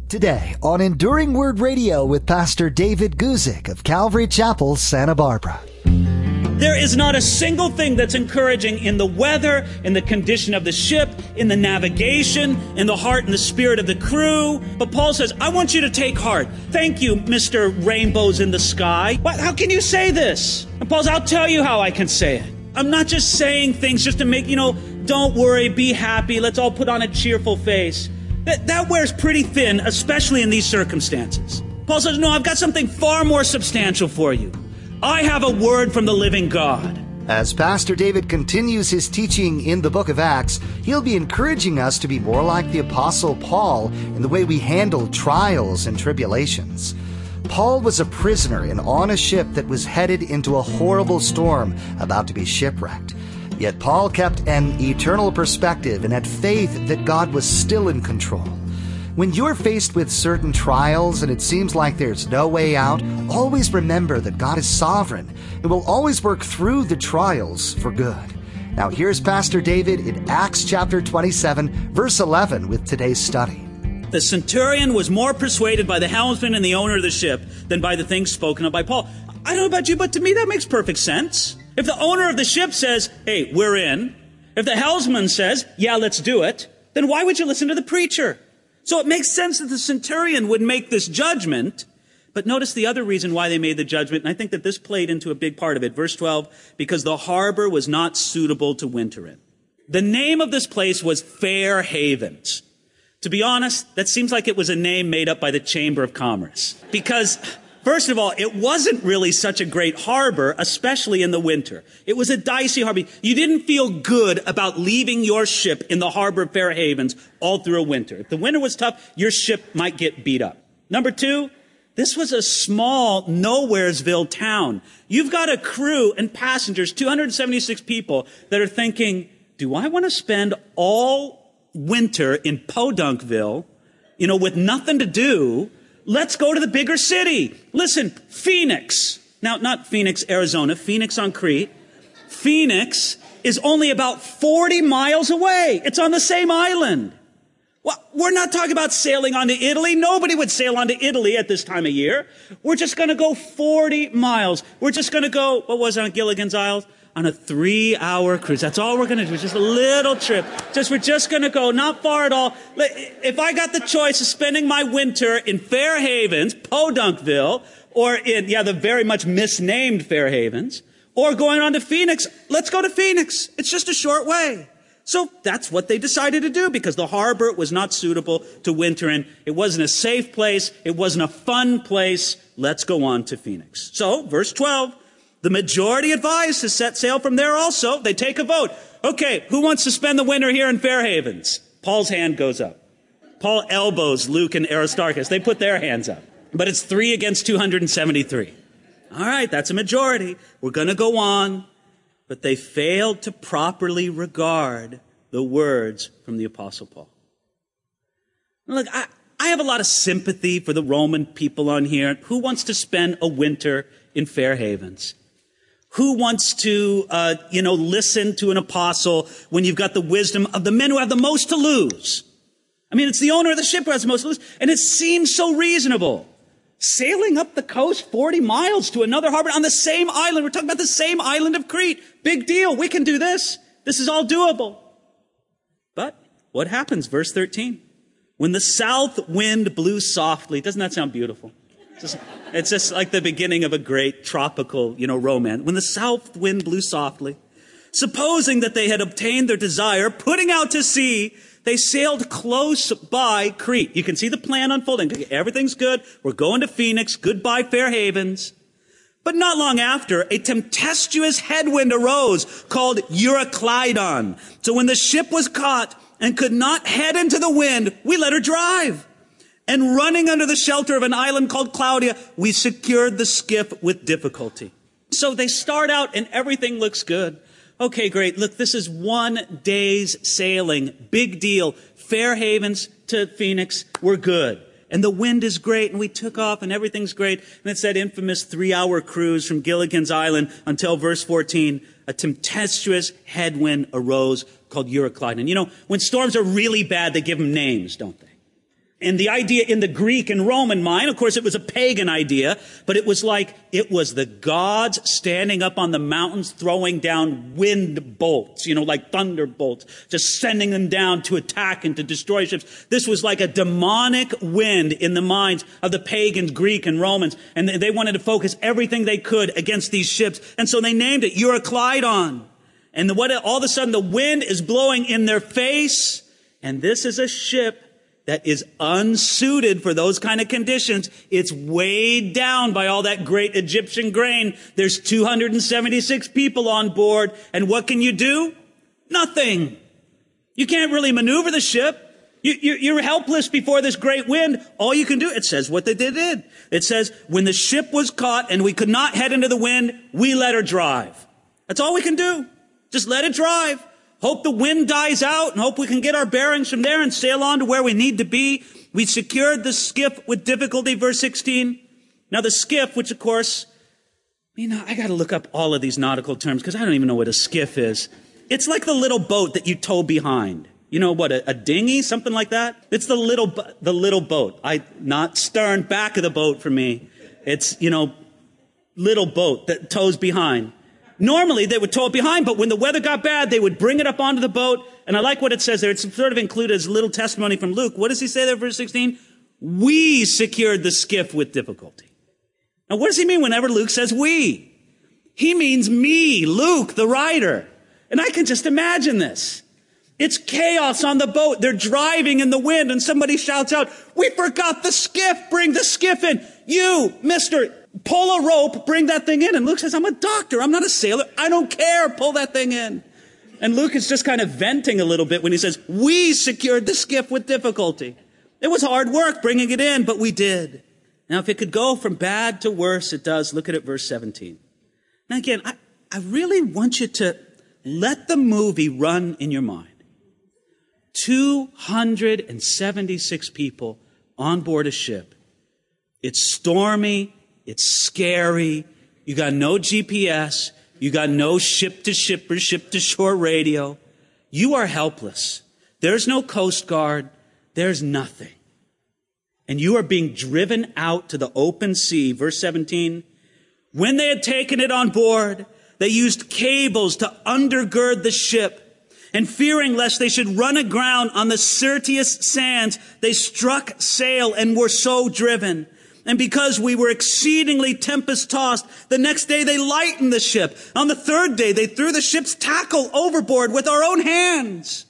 Today on Enduring Word Radio with Pastor David Guzik of Calvary Chapel, Santa Barbara. There is not a single thing that's encouraging in the weather, in the condition of the ship, in the navigation, in the heart and the spirit of the crew. But Paul says, I want you to take heart. Thank you, Mr. Rainbows in the Sky. How can you say this? And Paul says, I'll tell you how I can say it. I'm not just saying things just to make, don't worry, be happy, let's all put on a cheerful face. That wears pretty thin, especially in these circumstances. Paul says, no, I've got something far more substantial for you. I have a word from the living God. As Pastor David continues his teaching in the book of Acts, he'll be encouraging us to be more like the Apostle Paul in the way we handle trials and tribulations. Paul was a prisoner and on a ship that was headed into a horrible storm about to be shipwrecked. Yet Paul kept an eternal perspective and had faith that God was still in control. When you're faced with certain trials and it seems like there's no way out, always remember that God is sovereign and will always work through the trials for good. Now here's Pastor David in Acts chapter 27, verse 11 with today's study. The centurion was more persuaded by the helmsman and the owner of the ship than by the things spoken of by Paul. I don't know about you, but to me that makes perfect sense. If the owner of the ship says, hey, we're in, if the helmsman says, yeah, let's do it, then why would you listen to the preacher? So it makes sense that the centurion would make this judgment. But notice the other reason why they made the judgment, and I think that this played into a big part of it. Verse 12, because the harbor was not suitable to winter in. The name of this place was Fair Havens. To be honest, that seems like it was a name made up by the Chamber of Commerce. Because, first of all, it wasn't really such a great harbor, especially in the winter. It was a dicey harbor. You didn't feel good about leaving your ship in the harbor of Fair Havens all through a winter. If the winter was tough, your ship might get beat up. Number two, this was a small Nowheresville town. You've got a crew and passengers, 276 people, that are thinking, do I want to spend all winter in Podunkville, with nothing to do? Let's go to the bigger city. Listen, Phoenix. Now, not Phoenix, Arizona, Phoenix on Crete. Phoenix is only about 40 miles away. It's on the same island. Well, we're not talking about sailing onto Italy. Nobody would sail onto Italy at this time of year. We're just going to go 40 miles. We're just going to go, what was it on Gilligan's Isles? On a 3-hour cruise. That's all we're going to do. Just a little trip. We're just going to go, not far at all. If I got the choice of spending my winter in Fair Havens, Podunkville, or in, the very much misnamed Fair Havens, or going on to Phoenix, let's go to Phoenix. It's just a short way. So that's what they decided to do because the harbor was not suitable to winter in. It wasn't a safe place. It wasn't a fun place. Let's go on to Phoenix. So, verse 12, the majority advised to set sail from there also. They take a vote. Okay, who wants to spend the winter here in Fair Havens? Paul's hand goes up. Paul elbows Luke and Aristarchus. They put their hands up. But it's 3 against 273. All right, that's a majority. We're going to go on. But they failed to properly regard the words from the Apostle Paul. Look, I have a lot of sympathy for the Roman people on here. Who wants to spend a winter in Fair Havens? Who wants to, listen to an apostle when you've got the wisdom of the men who have the most to lose? I mean, it's the owner of the ship who has the most to lose. And it seems so reasonable. Sailing up the coast 40 miles to another harbor on the same island. We're talking about the same island of Crete. Big deal. We can do this. This is all doable. But what happens? Verse 13. When the south wind blew softly. Doesn't that sound beautiful? It's just like the beginning of a great tropical, romance. When the south wind blew softly, supposing that they had obtained their desire, putting out to sea, they sailed close by Crete. You can see the plan unfolding. Everything's good. We're going to Phoenix. Goodbye, Fair Havens. But not long after, a tempestuous headwind arose called Euroclydon. So when the ship was caught and could not head into the wind, we let her drive. And running under the shelter of an island called Claudia, we secured the skiff with difficulty. So they start out and everything looks good. Okay, great. Look, this is 1 day's sailing. Big deal. Fair Havens to Phoenix. We're good. And the wind is great, and we took off, and everything's great. And it's that infamous 3-hour cruise from Gilligan's Island until verse 14. A tempestuous headwind arose called Euroclydon. When storms are really bad, they give them names, don't they? And the idea in the Greek and Roman mind, of course, it was a pagan idea, but it was like it was the gods standing up on the mountains throwing down wind bolts, like thunderbolts, just sending them down to attack and to destroy ships. This was like a demonic wind in the minds of the pagans, Greek and Romans, and they wanted to focus everything they could against these ships. And so they named it Euroclydon. And all of a sudden the wind is blowing in their face, and this is a ship that is unsuited for those kind of conditions. It's weighed down by all that great Egyptian grain. There's 276 people on board. And what can you do? Nothing. You can't really maneuver the ship. You're helpless before this great wind. All you can do, it says what they did. It says, when the ship was caught and we could not head into the wind, we let her drive. That's all we can do. Just let it drive. Hope the wind dies out and hope we can get our bearings from there and sail on to where we need to be. We secured the skiff with difficulty, verse 16. Now the skiff, which of course, I got to look up all of these nautical terms because I don't even know what a skiff is. It's like the little boat that you tow behind. A dinghy, something like that? It's the little boat. Not stern, back of the boat for me. It's, little boat that tows behind. Normally, they would tow it behind, but when the weather got bad, they would bring it up onto the boat. And I like what it says there. It's sort of included as a little testimony from Luke. What does he say there, verse 16? We secured the skiff with difficulty. Now, what does he mean whenever Luke says we? He means me, Luke, the writer. And I can just imagine this. It's chaos on the boat. They're driving in the wind, and somebody shouts out, "We forgot the skiff. Bring the skiff in. You, mister, pull a rope, bring that thing in." And Luke says, "I'm a doctor. I'm not a sailor. I don't care. Pull that thing in." And Luke is just kind of venting a little bit when he says, we secured the skiff with difficulty. It was hard work bringing it in, but we did. Now, if it could go from bad to worse, it does. Look at verse 17. Now, again, I really want you to let the movie run in your mind. 276 people on board a ship. It's stormy. It's scary. You got no GPS. You got no ship-to-ship or ship-to-shore radio. You are helpless. There's no Coast Guard. There's nothing. And you are being driven out to the open sea. Verse 17. When they had taken it on board, they used cables to undergird the ship. And fearing lest they should run aground on the Syrtis sands, they struck sail and were so driven. And because we were exceedingly tempest-tossed, the next day they lightened the ship. On the third day, they threw the ship's tackle overboard with our own hands.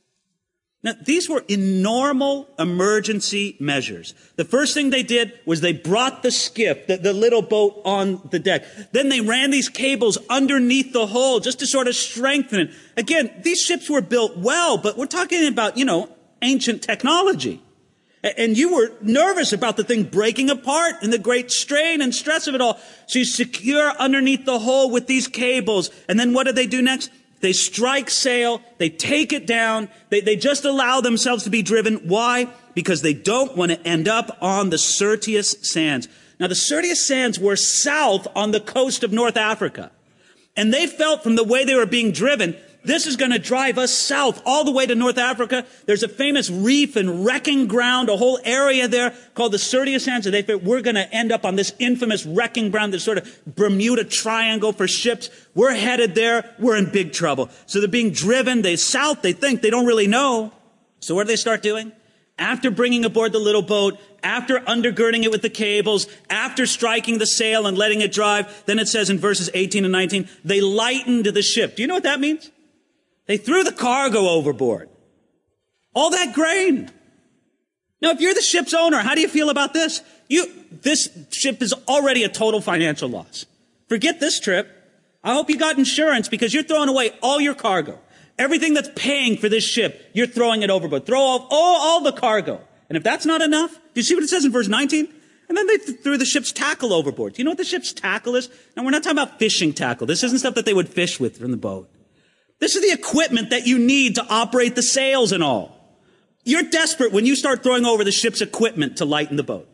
Now, these were normal emergency measures. The first thing they did was they brought the skiff, the little boat, on the deck. Then they ran these cables underneath the hull just to sort of strengthen it. Again, these ships were built well, but we're talking about, ancient technology. And you were nervous about the thing breaking apart and the great strain and stress of it all. So you secure underneath the hull with these cables. And then what do they do next? They strike sail. They take it down. They just allow themselves to be driven. Why? Because they don't want to end up on the Syrtis sands. Now, the Syrtis sands were south on the coast of North Africa. And they felt from the way they were being driven, this is going to drive us south all the way to North Africa. There's a famous reef and wrecking ground, a whole area there called the Syrtis Sands. And they figured we're going to end up on this infamous wrecking ground, this sort of Bermuda Triangle for ships. We're headed there. We're in big trouble. So they're being driven. South, they think. They don't really know. So what do they start doing? After bringing aboard the little boat, after undergirding it with the cables, after striking the sail and letting it drive, then it says in verses 18 and 19, they lightened the ship. Do you know what that means? They threw the cargo overboard. All that grain. Now, if you're the ship's owner, how do you feel about this? This ship is already a total financial loss. Forget this trip. I hope you got insurance because you're throwing away all your cargo. Everything that's paying for this ship, you're throwing it overboard. Throw off all the cargo. And if that's not enough, do you see what it says in verse 19? And then they threw the ship's tackle overboard. Do you know what the ship's tackle is? Now, we're not talking about fishing tackle. This isn't stuff that they would fish with from the boat. This is the equipment that you need to operate the sails and all. You're desperate when you start throwing over the ship's equipment to lighten the boat.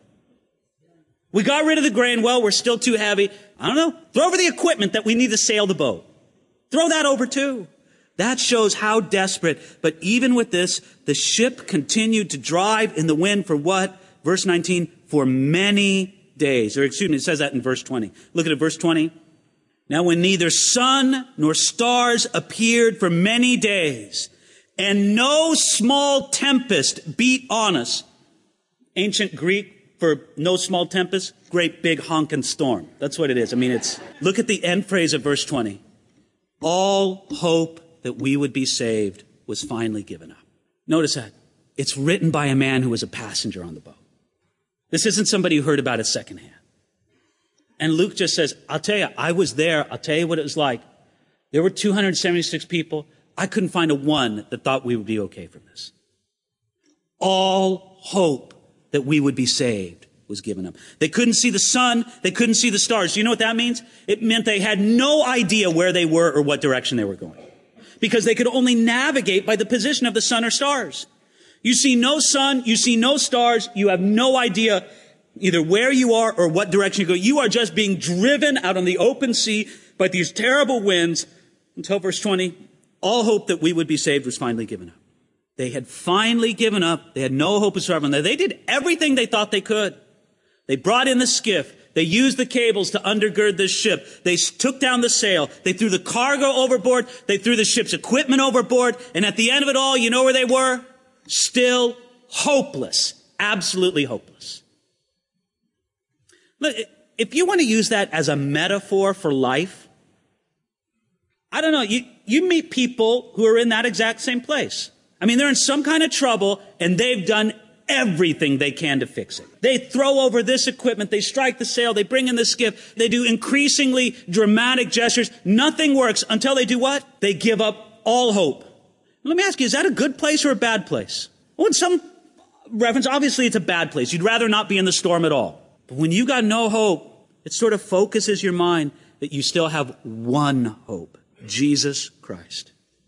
We got rid of the grain. Well, we're still too heavy. I don't know. Throw over the equipment that we need to sail the boat. Throw that over too. That shows how desperate. But even with this, the ship continued to drive in the wind for what? Verse 19, for many days. Or excuse me, it says that in verse 20. Look at it, verse 20. Now when neither sun nor stars appeared for many days, and no small tempest beat on us. Ancient Greek for no small tempest, great big honking storm. That's what it is. I mean, look at the end phrase of verse 20. All hope that we would be saved was finally given up. Notice that. It's written by a man who was a passenger on the boat. This isn't somebody who heard about it secondhand. And Luke just says, I'll tell you, I was there. I'll tell you what it was like. There were 276 people. I couldn't find a one that thought we would be okay from this. All hope that we would be saved was given up. They couldn't see the sun. They couldn't see the stars. Do you know what that means? It meant they had no idea where they were or what direction they were going, because they could only navigate by the position of the sun or stars. You see no sun, you see no stars, you have no idea either where you are or what direction you go. You are just being driven out on the open sea by these terrible winds until verse 20, all hope that we would be saved was finally given up. They had finally given up. They had no hope of survival. They did everything they thought they could. They brought in the skiff. They used the cables to undergird this ship. They took down the sail. They threw the cargo overboard. They threw the ship's equipment overboard. And at the end of it all, you know where they were? Still hopeless. Absolutely hopeless. Look, if you want to use that as a metaphor for life, I don't know, you meet people who are in that exact same place. I mean, they're in some kind of trouble, and they've done everything they can to fix it. They throw over this equipment, they strike the sail, they bring in the skiff, they do increasingly dramatic gestures. Nothing works until they do what? They give up all hope. Let me ask you, is that a good place or a bad place? Well, in some reference, obviously it's a bad place. You'd rather not be in the storm at all. But when you got no hope, it sort of focuses your mind that you still have one hope, Jesus Christ.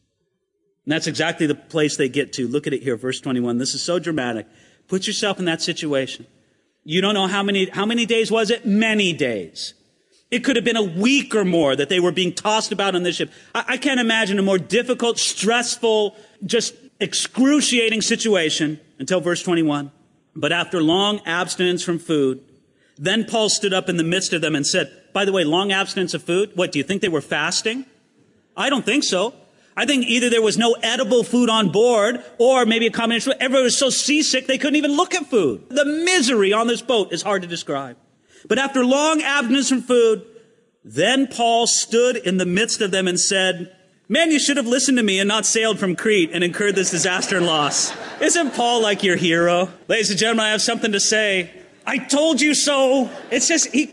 And that's exactly the place they get to. Look at it here, verse 21. This is so dramatic. Put yourself in that situation. You don't know how many days was it? Many days. It could have been a week or more that they were being tossed about on this ship. I can't imagine a more difficult, stressful, just excruciating situation until verse 21. But after long abstinence from food, then Paul stood up in the midst of them and said, by the way, long abstinence of food? What, do you think they were fasting? I don't think so. I think either there was no edible food on board, or maybe a combination. Everyone was so seasick they couldn't even look at food. The misery on this boat is hard to describe. But after long abstinence from food, then Paul stood in the midst of them and said, man, you should have listened to me and not sailed from Crete and incurred this disaster and loss. Isn't Paul like your hero? Ladies and gentlemen, I have something to say. I told you so. It's just, he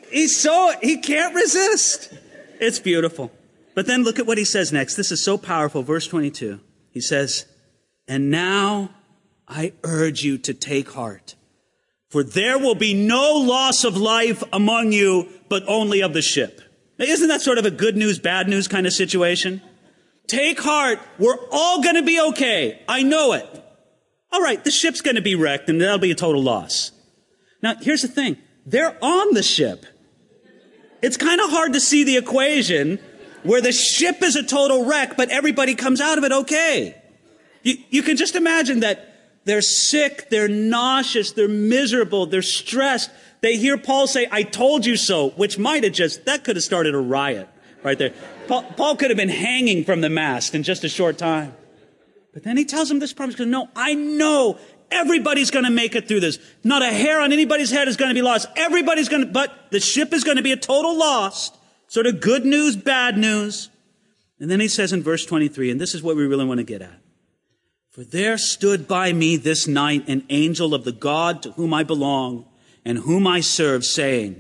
can't resist. It's beautiful. But then look at what he says next. This is so powerful. Verse 22. He says, and now I urge you to take heart, for there will be no loss of life among you, but only of the ship. Now, isn't that sort of a good news, bad news kind of situation? Take heart. We're all going to be okay. I know it. All right, the ship's going to be wrecked, and that'll be a total loss. Now, here's the thing. They're on the ship. It's kind of hard to see the equation where the ship is a total wreck, but everybody comes out of it okay. You can just imagine that they're sick, they're nauseous, they're miserable, they're stressed. They hear Paul say, I told you so, which that could have started a riot right there. Paul could have been hanging from the mast in just a short time. But then he tells them this promise, no, I know everybody's going to make it through this. Not a hair on anybody's head is going to be lost. But the ship is going to be a total loss. Sort of good news, bad news. And then he says in verse 23, and this is what we really want to get at. For there stood by me this night an angel of the God to whom I belong and whom I serve, saying,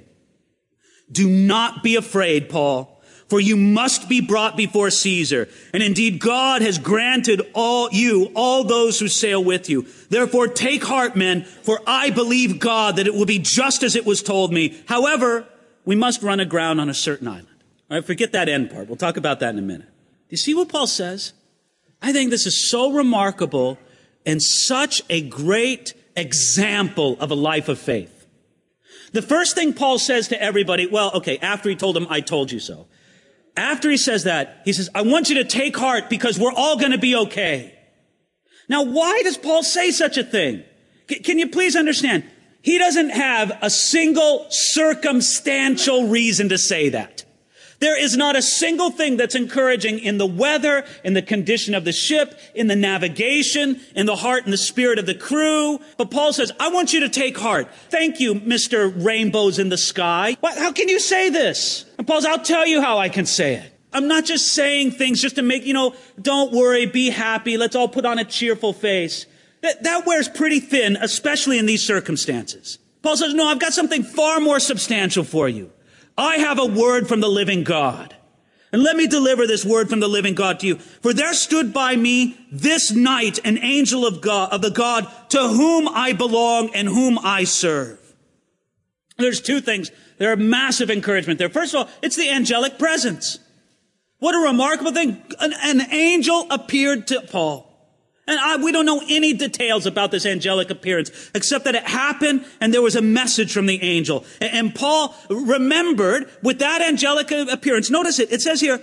do not be afraid, Paul, for you must be brought before Caesar. And indeed, God has granted all those who sail with you. Therefore, take heart, men, for I believe God that it will be just as it was told me. However, we must run aground on a certain island. All right, forget that end part. We'll talk about that in a minute. Do you see what Paul says? I think this is so remarkable and such a great example of a life of faith. The first thing Paul says to everybody, after he told them, I told you so. after he says that, he says, I want you to take heart because we're all going to be okay. Now, why does Paul say such a thing? Can you please understand? He doesn't have a single circumstantial reason to say that. There is not a single thing that's encouraging in the weather, in the condition of the ship, in the navigation, in the heart and the spirit of the crew. But Paul says, I want you to take heart. Thank you, Mr. Rainbows in the Sky. How can you say this? And Paul says, I'll tell you how I can say it. I'm not just saying things just to make, don't worry, be happy, let's all put on a cheerful face. That wears pretty thin, especially in these circumstances. Paul says, no, I've got something far more substantial for you. I have a word from the living God. And let me deliver this word from the living God to you. For there stood by me this night an angel of the God to whom I belong and whom I serve. There's two things. There are massive encouragement there. First of all, it's the angelic presence. What a remarkable thing. An angel appeared to Paul. And we don't know any details about this angelic appearance, except that it happened and there was a message from the angel. And Paul remembered with that angelic appearance, notice it says here,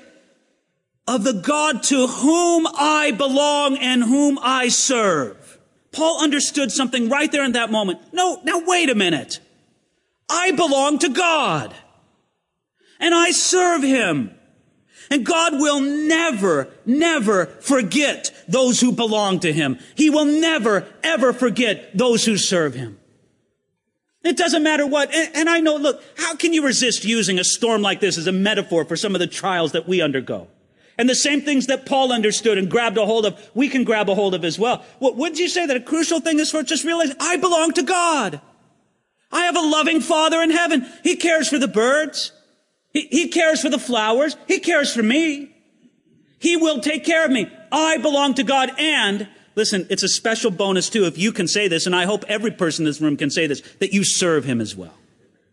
of the God to whom I belong and whom I serve. Paul understood something right there in that moment. No, now wait a minute. I belong to God. And I serve him. And God will never, never forget those who belong to him. He will never, ever forget those who serve him. It doesn't matter what. And I know, look, how can you resist using a storm like this as a metaphor for some of the trials that we undergo? And the same things that Paul understood and grabbed a hold of, we can grab a hold of as well. Wouldn't you say that a crucial thing is for just realizing I belong to God? I have a loving Father in heaven. He cares for the birds. He cares for the flowers. He cares for me. He will take care of me. I belong to God. And listen, it's a special bonus too if you can say this, and I hope every person in this room can say this, that you serve him as well.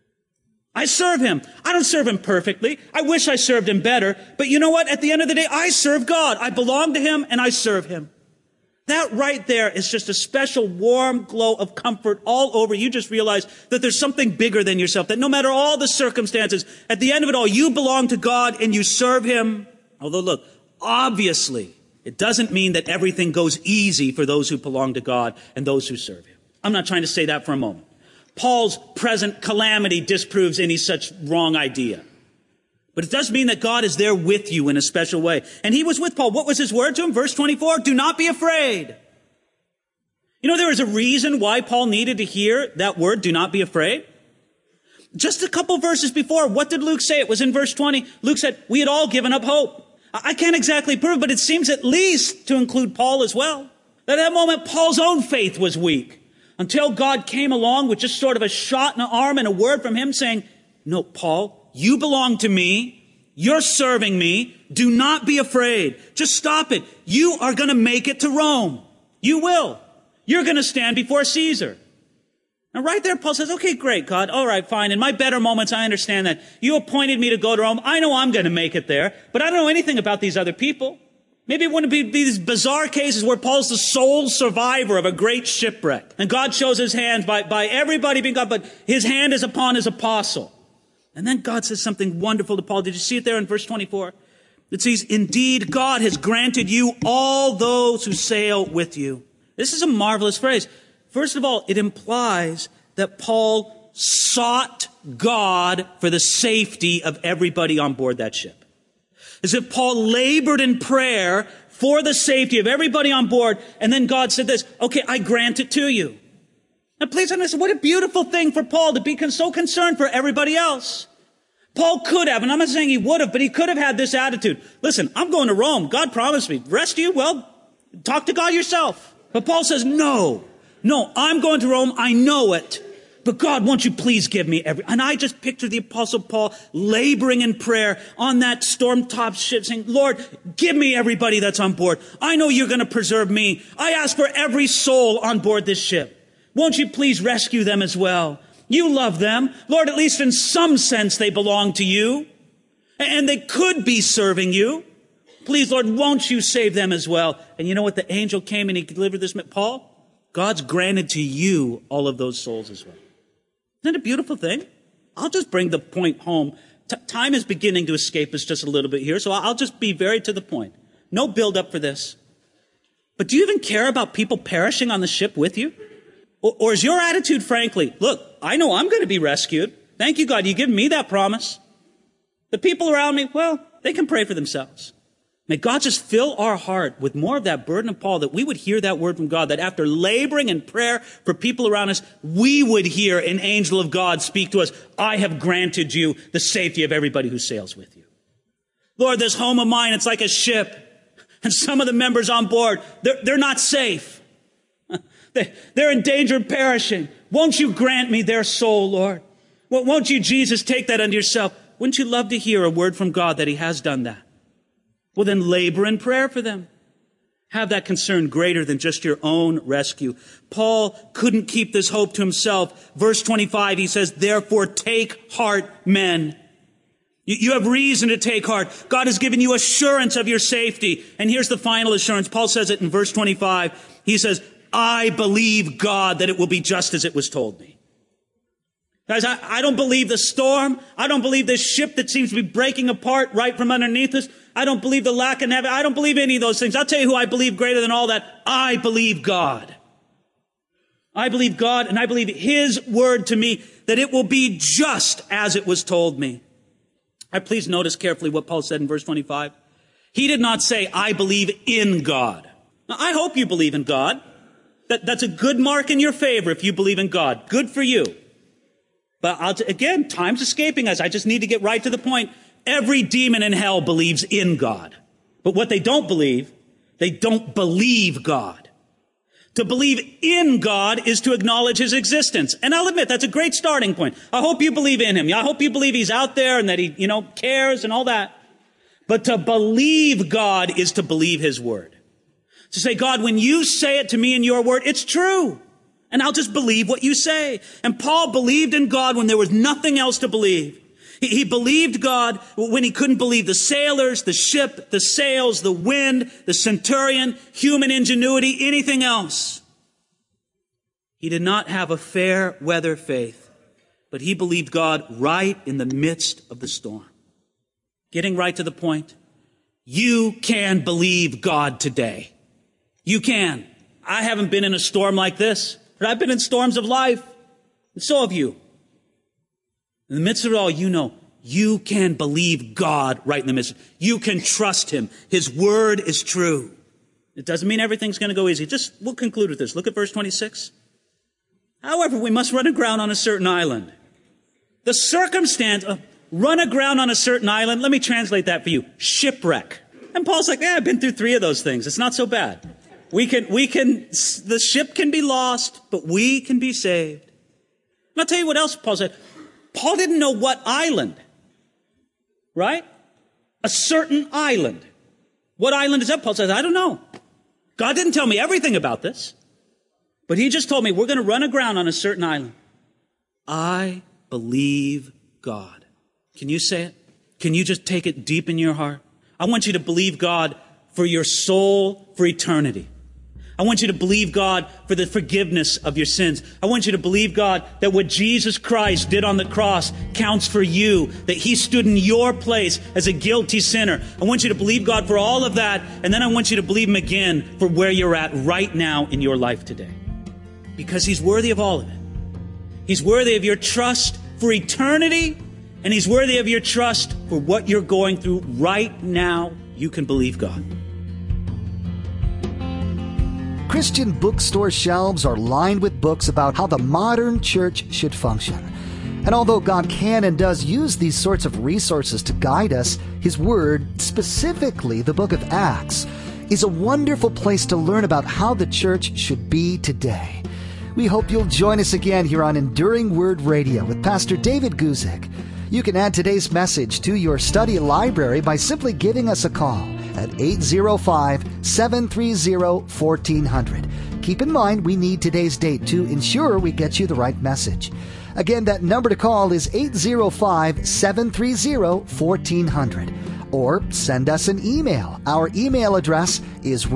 I serve him. I don't serve him perfectly. I wish I served him better. But you know what? At the end of the day, I serve God. I belong to him and I serve him. That right there is just a special warm glow of comfort all over. You just realize that there's something bigger than yourself, that no matter all the circumstances, at the end of it all, you belong to God and you serve him. Although look, obviously, it doesn't mean that everything goes easy for those who belong to God and those who serve him. I'm not trying to say that for a moment. Paul's present calamity disproves any such wrong idea. But it does mean that God is there with you in a special way. And he was with Paul. What was his word to him? Verse 24, do not be afraid. You know, there was a reason why Paul needed to hear that word, do not be afraid. Just a couple verses before, what did Luke say? It was in verse 20. Luke said, we had all given up hope. I can't exactly prove, but it seems at least to include Paul as well. At that moment, Paul's own faith was weak until God came along with just sort of a shot in the arm and a word from him saying, no, Paul, you belong to me. You're serving me. Do not be afraid. Just stop it. You are going to make it to Rome. You will. You're going to stand before Caesar. Now right there, Paul says, okay, great, God. All right, fine. In my better moments, I understand that. You appointed me to go to Rome. I know I'm going to make it there, but I don't know anything about these other people. Maybe it wouldn't be these bizarre cases where Paul's the sole survivor of a great shipwreck. And God shows his hand by everybody being God, but his hand is upon his apostle. And then God says something wonderful to Paul. Did you see it there in verse 24? It says, indeed, God has granted you all those who sail with you. This is a marvelous phrase. First of all, it implies that Paul sought God for the safety of everybody on board that ship. As if Paul labored in prayer for the safety of everybody on board, and then God said this, okay, I grant it to you. Now please understand, what a beautiful thing for Paul to be so concerned for everybody else. Paul could have, and I'm not saying he would have, but he could have had this attitude. Listen, I'm going to Rome. God promised me. Rest you? Well, talk to God yourself. But Paul says, no, I'm going to Rome. I know it. But God, won't you please give me and I just picture the Apostle Paul laboring in prayer on that storm-topped ship saying, Lord, give me everybody that's on board. I know you're going to preserve me. I ask for every soul on board this ship. Won't you please rescue them as well? You love them. Lord, at least in some sense they belong to you. And they could be serving you. Please, Lord, won't you save them as well? And you know what? The angel came and he delivered this. Paul, God's granted to you all of those souls as well. Isn't it a beautiful thing? I'll just bring the point home Time is beginning to escape us just a little bit here, so I'll just be very to the point. No build-up for this. But do you even care about people perishing on the ship with you? Or is your attitude, frankly, look, I know I'm going to be rescued. Thank you, God. You give me that promise. The people around me, well, they can pray for themselves. May God just fill our heart with more of that burden of Paul, that we would hear that word from God, that after laboring in prayer for people around us, we would hear an angel of God speak to us. I have granted you the safety of everybody who sails with you. Lord, this home of mine, it's like a ship. And some of the members on board, they're not safe. They're in danger of perishing. Won't you grant me their soul, Lord? Won't you, Jesus, take that unto yourself? Wouldn't you love to hear a word from God that he has done that? Well, then labor in prayer for them. Have that concern greater than just your own rescue. Paul couldn't keep this hope to himself. Verse 25, he says, therefore take heart, men. You have reason to take heart. God has given you assurance of your safety. And here's the final assurance. Paul says it in verse 25. He says, I believe God that it will be just as it was told me. Guys, I don't believe the storm. I don't believe this ship that seems to be breaking apart right from underneath us. I don't believe the lack of heaven. I don't believe any of those things. I'll tell you who I believe greater than all that. I believe God. I believe God, and I believe his word to me that it will be just as it was told me. Please notice carefully what Paul said in verse 25. He did not say, I believe in God. Now, I hope you believe in God. That's a good mark in your favor if you believe in God. Good for you. But again, time's escaping us. I just need to get right to the point. Every demon in hell believes in God. But what they don't believe God. To believe in God is to acknowledge his existence. And I'll admit, that's a great starting point. I hope you believe in him. I hope you believe he's out there and that he, cares and all that. But to believe God is to believe his word. To say, God, when you say it to me in your word, it's true. And I'll just believe what you say. And Paul believed in God when there was nothing else to believe. He believed God when he couldn't believe the sailors, the ship, the sails, the wind, the centurion, human ingenuity, anything else. He did not have a fair weather faith, but he believed God right in the midst of the storm. Getting right to the point, you can believe God today. You can. I haven't been in a storm like this, but I've been in storms of life, and so have you. In the midst of it all, you can believe God right in the midst. You can trust him. His word is true. It doesn't mean everything's going to go easy. We'll conclude with this. Look at verse 26. However, we must run aground on a certain island. The circumstance of run aground on a certain island, let me translate that for you. Shipwreck. And Paul's like, I've been through 3 of those things. It's not so bad. The ship can be lost, but we can be saved. And I'll tell you what else Paul said. Paul didn't know what island, right? A certain island. What island is that? Paul says, I don't know. God didn't tell me everything about this, but he just told me we're going to run aground on a certain island. I believe God. Can you say it? Can you just take it deep in your heart? I want you to believe God for your soul, for eternity. I want you to believe God for the forgiveness of your sins. I want you to believe God that what Jesus Christ did on the cross counts for you, that he stood in your place as a guilty sinner. I want you to believe God for all of that, and then I want you to believe him again for where you're at right now in your life today. Because he's worthy of all of it. He's worthy of your trust for eternity, and he's worthy of your trust for what you're going through right now. You can believe God. Christian bookstore shelves are lined with books about how the modern church should function. And although God can and does use these sorts of resources to guide us, his word, specifically the book of Acts, is a wonderful place to learn about how the church should be today. We hope you'll join us again here on Enduring Word Radio with Pastor David Guzik. You can add today's message to your study library by simply giving us a call at 805-730-1400. Keep in mind, we need today's date to ensure we get you the right message. Again, that number to call is 805-730-1400. Or send us an email. Our email address is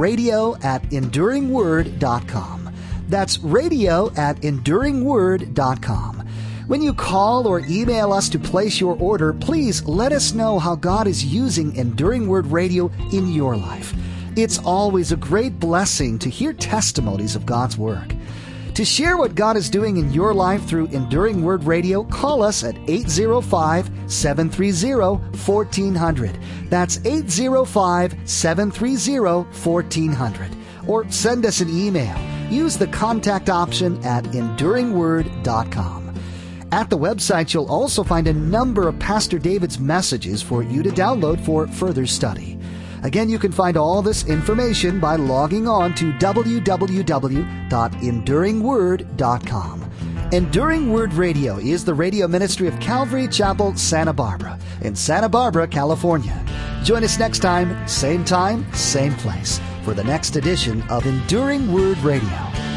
radio@enduringword.com. That's radio@enduringword.com. When you call or email us to place your order, please let us know how God is using Enduring Word Radio in your life. It's always a great blessing to hear testimonies of God's work. To share what God is doing in your life through Enduring Word Radio, call us at 805-730-1400. That's 805-730-1400. Or send us an email. Use the contact option at enduringword.com. At the website, you'll also find a number of Pastor David's messages for you to download for further study. Again, you can find all this information by logging on to www.enduringword.com. Enduring Word Radio is the radio ministry of Calvary Chapel, Santa Barbara, in Santa Barbara, California. Join us next time, same place, for the next edition of Enduring Word Radio.